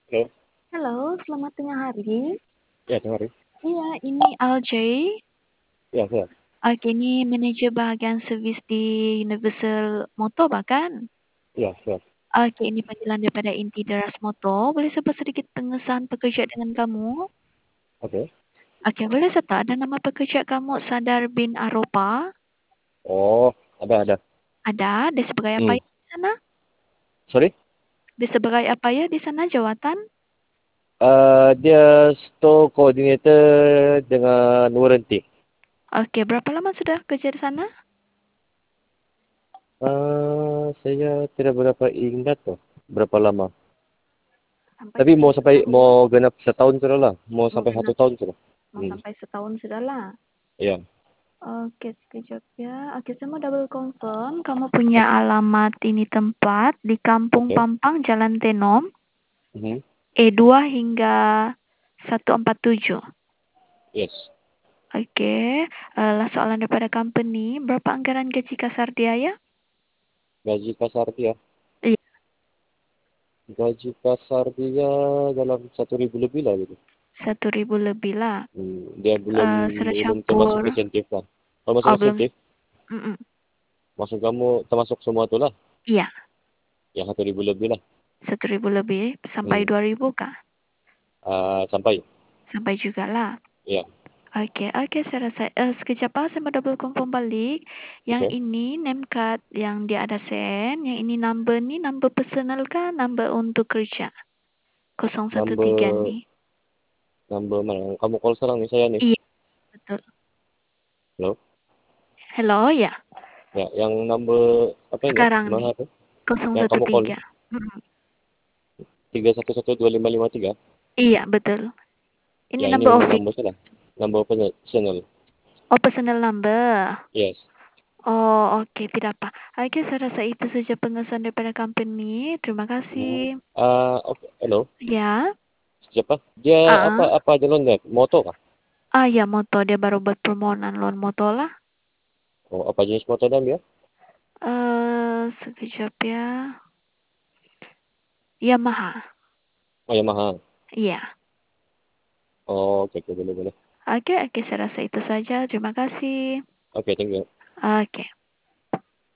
Halo, Halo, selamat tengah hari. ya dengar. Iya, ini Aljay. Ya, saya. Oke, ini manajer bagian servis di Universal Motor bahkan. Ya, saya. Oke, ini panggilan daripada inti Deras Motor. Boleh sebut sedikit pengesahan pekerja dengan kamu? Oke. Oke, boleh serta ada nama pekerja kamu Sadar bin Aropa? Oh, ada. Ada, di sebagai apa Hmm. ya di sana? Sorry? Di sebagai apa ya di sana jawatan? Dia store coordinator dengan warranty. Oke, berapa lama sudah kerja di sana? Saya tidak berapa ingat tuh berapa lama. Sampai Tapi mau satu sampai tahun, mau genap setahun sudah lah. Mau mau sampai satu genap, tahun sudah. mau Hmm. sampai setahun sudah lah. Ya. Oke, sekejap ya. Oke, saya mau double confirm. Kamu punya alamat ini tempat di Kampung Oke. Pampang, Jalan Tenom, Mhm. E2 hingga 147. Yes. Oke, lah soalan daripada company. Berapa anggaran gaji kasar dia ya? Gaji kasar dia. Iya, Gaji kasar dia dalam 1.000 lebih lah gitu. 1.000 lebih lah. Dia belum Sudah belum termasuk campur. insentif lah. Kalau masuk Oh, belum. insentif, Mm-mm. maksud kamu termasuk semua tu lah. Iya, Yang 1.000 lebih lah. 1.000 lebih sampai Hmm. 2.000 kah? Sampai. Sampai juga lah. Ya. Oke, oke, saya rasa sekejap saya mau double confirm balik. Yang Oke. ini name card yang dia ada send, yang ini number ni number personal kah, number untuk kerja? 013 Number nih. number mana? Kamu call sekarang nih saya nih. Iya, betul. Halo. Hello, ya. Ya, yang number apa ini? Sekarang nih, Mana tuh? Yang kamu call 013. Mm, 3112553. iya, betul. Ini Ya, ini number memang office. number saya. Number personal. Oh, personal number. Yes. Oh, oke, tidak apa. Oke, saya rasa itu saja pengesahan daripada company. Terima Hmm. kasih. Oke. Hello. Ya. Siapa? Dia apa Ah, apa jalannya? Motor kah? ya, motor dia baru buat permohonan loan motor lah. Oh, apa jenis motor dia? Sekejap ya. Yamaha. Oh, Yamaha. Iya. Oh, oke, oke, boleh, boleh. Oke, oke, saya rasa itu saja. Terima kasih. Oke, thank you. Oke.